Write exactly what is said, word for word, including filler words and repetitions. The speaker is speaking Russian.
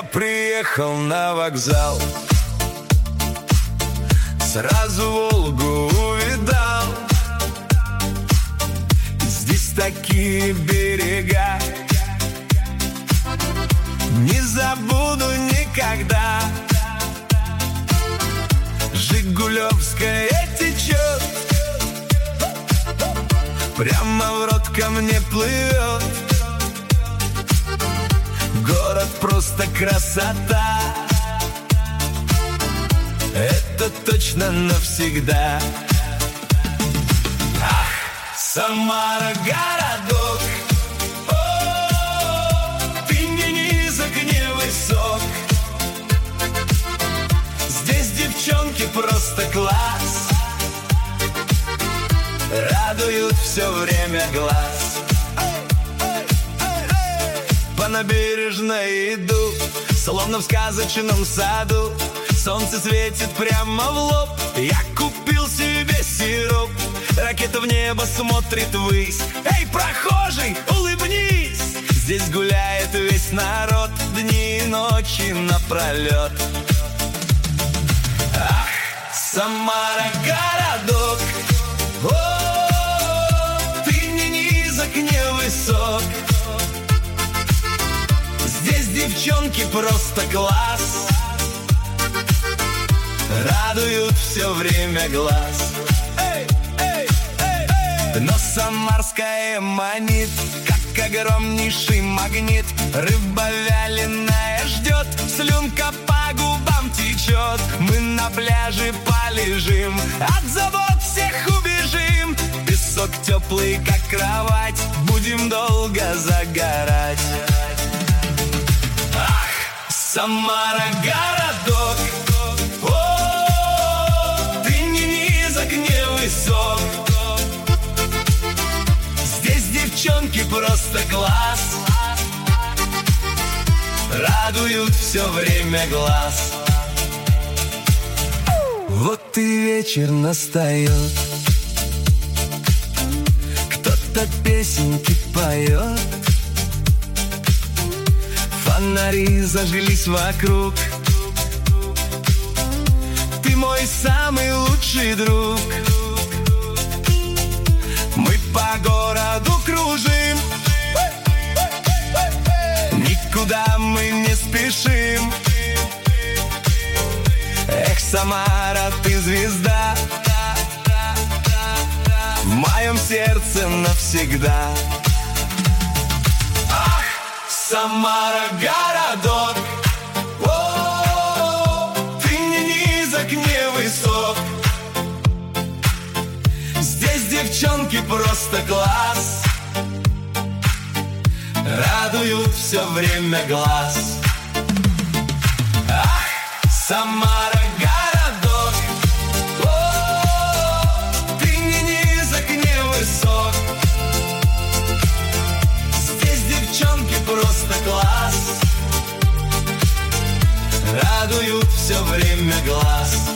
приехал на вокзал, сразу Волгу увидал. Здесь такие берега, не забуду никогда. Жигулевская течет, прямо в рот ко мне плывет. Город просто красота, это точно навсегда. Ах, Самара городок, о, ты не низок, не высок. Здесь девчонки просто класс, радуют все время глаз. По набережной иду, словно в сказочном саду. Солнце светит прямо в лоб, я купил себе сироп. Ракета в небо смотрит ввысь. Эй, прохожий, улыбнись! Здесь гуляет весь народ, дни и ночи напролет. Ах, Самара городок, о, ты не низок, не высок. Здесь девчонки просто класс, радуют все время глаз. Эй, эй, эй, эй. Но самарская манит, как огромнейший магнит. Рыба вяленая ждет, слюнка по губам течет. Мы на пляже полежим, от забот всех убежим. Песок теплый, как кровать, будем долго загорать. Ах, Самара городок, о, ты не низок, не высок. Здесь девчонки просто класс, радуют все время глаз. Вот и вечер настает, кто-то песенки поет. Фонари зажглись вокруг, ты мой самый лучший друг. Мы по городу кружим, никуда мы не спешим. Эх, Самара, ты звезда, в моем сердце навсегда. Ах, Самара городок, о, ты не низок, не высок. Здесь девчонки просто класс, радуют все время глаз. Ах, Самара городок, о, ты не низок, не высок. Здесь девчонки просто класс, радуют все время глаз.